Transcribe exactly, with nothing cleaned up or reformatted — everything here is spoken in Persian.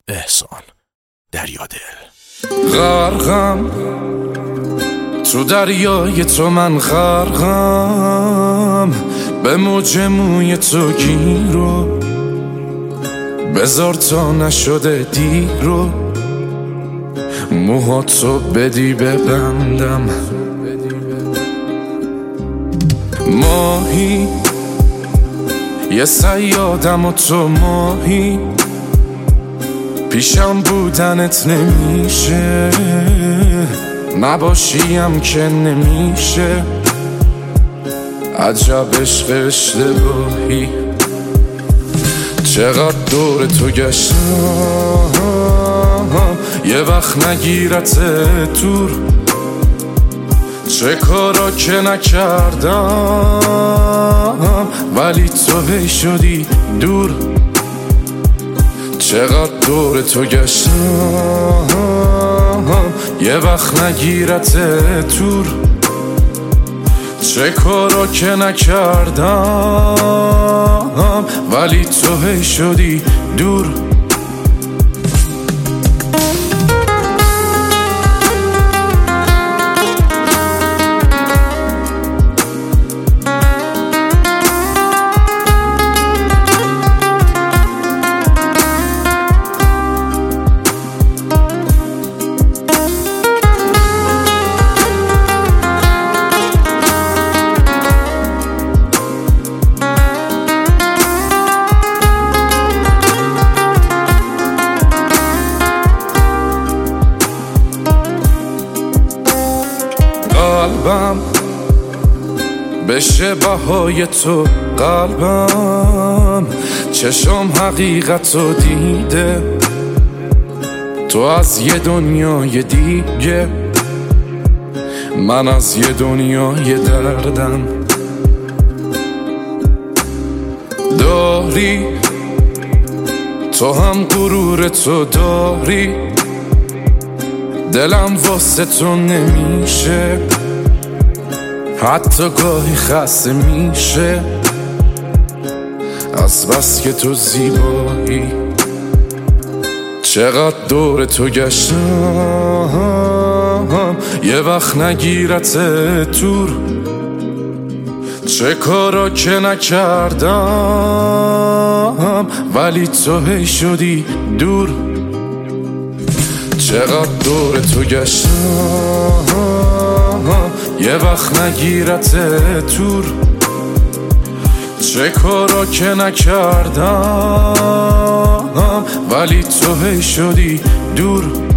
احسان دریادل. غرقم تو دریای تو، من غرقم به موج موی تو گیرو، بذار تا نشده دیرو، موهاتو بدی ببندم. ماهی یه صیادم و تو ماهی، پیشم بودنت نمیشه، نباشیم که نمیشه. عجب عشق اشتباهی، چقدر دور تو گشتم، یه وقت نگیرت دور. چه کارا که نکردم ولی تو هی شدی دور. چقدر دور تو گشتم، یه وقت نگیرت دور. چه کارا که نکردم ولی تو هی شدی دور. قلبم بشه بهای تو، قلبم چشم حقیقت رو دیده، تو از یه دنیای دیگه، من از یه دنیای دردم. داری تو هم غرور تو داری، دلم واسه تو نمیشه، حتی گاهی خسته میشه از بس که تو زیبایی. چقدر دور تو گشتم، یه وقت نگیرت دور. چه کارا که نکردم ولی تو هی شدی دور. چقدر دور تو گشتم، یه وقت نگیرت دور. چه کارا که نکردم ولی تو هی شدی دور.